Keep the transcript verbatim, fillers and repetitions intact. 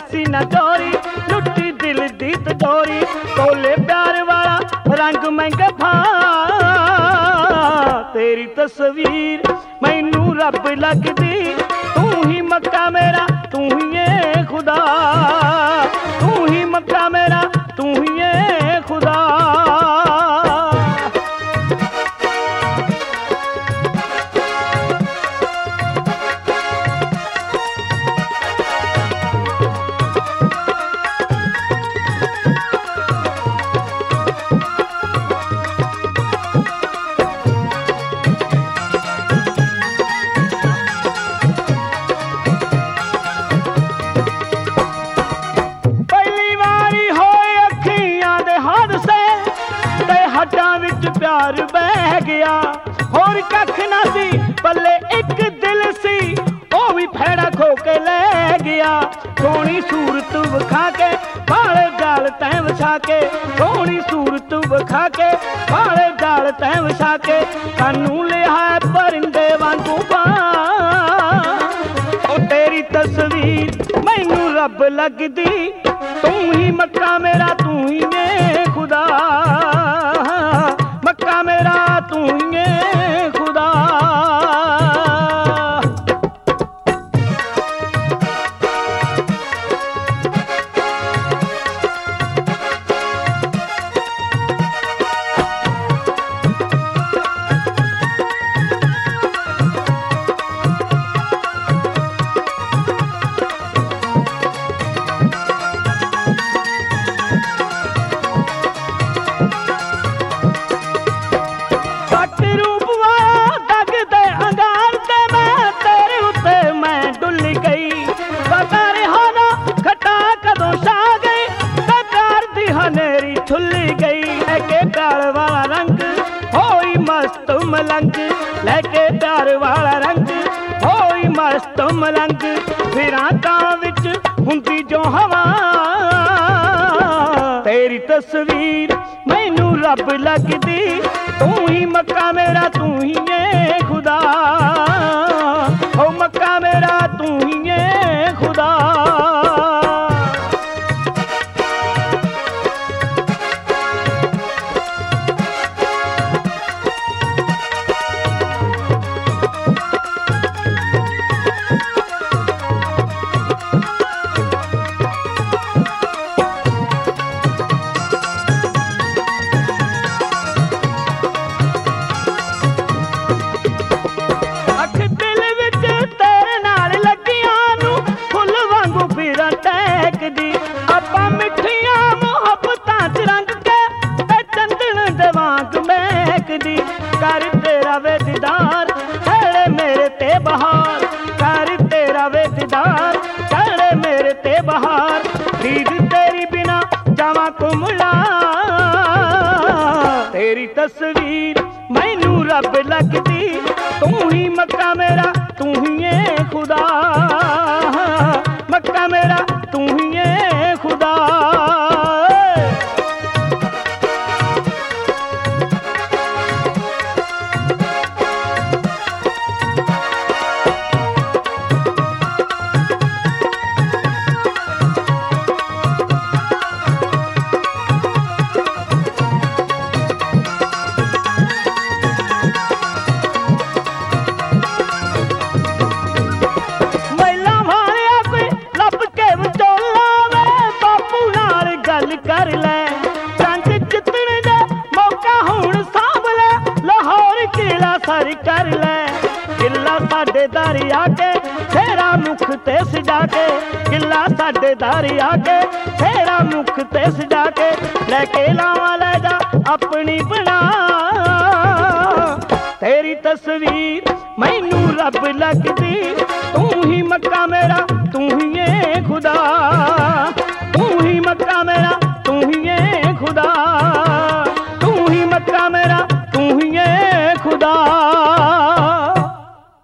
सी ना चोरी लुटी दिल दी तजोरी तोले प्यार वाला रंग महंगे फा तेरी तस्वीर मैनू रब लगदी तू ही मक्का मेरा तू ही है खुदा तू ही मक्का मेरा तू ही है खुदा। प्यार बह गया होर कख ना सी पल्ले एक दिल सी ओ भी फैड़ा खो के ले गया सोहनी सूरत विखा के भाले जाल तैं विछा के सोहनी सूरत विखा के भाले जाल तैं विछा के सानू लिया परिंदे वांगू पा ओ तेरी तस्वीर मैनू रब लगदी तू ही मक्का मेरा तू ही है खुदा मक्का मेरा तू ही है खुदा। मलंग लैके प्यार वाला रंग होई मस्त मलंग फिरां कां विच हुंदी जो हवा तेरी तस्वीर मैनू रब लगदी तू ही मक्का मेरा तू ही है खुदा ओ मक्का मेरा तू ही है खुदा। कर तेरा वे दीदार चढ़े मेरे ते बहार कर तेरा वे दीदार चढ़े मेरे ते बहार दीद तेरी बिना जावा कुमला तेरी तस्वीर मैनू रब लगदी तू ही मक्का मेरा तू ही है खुदा मक्का मेरा तू ही है खुदा। कर ले चंद जितने दे मौका हुण सांभ ले लाहौर किला सर कर ले किला साडे दारी आके तेरा मुख ते सजा के किला साडे दारी आके तेरा मुख ते सजा के लेके लावा ले जा अपनी बना तेरी तस्वीर मैनू रब लगदी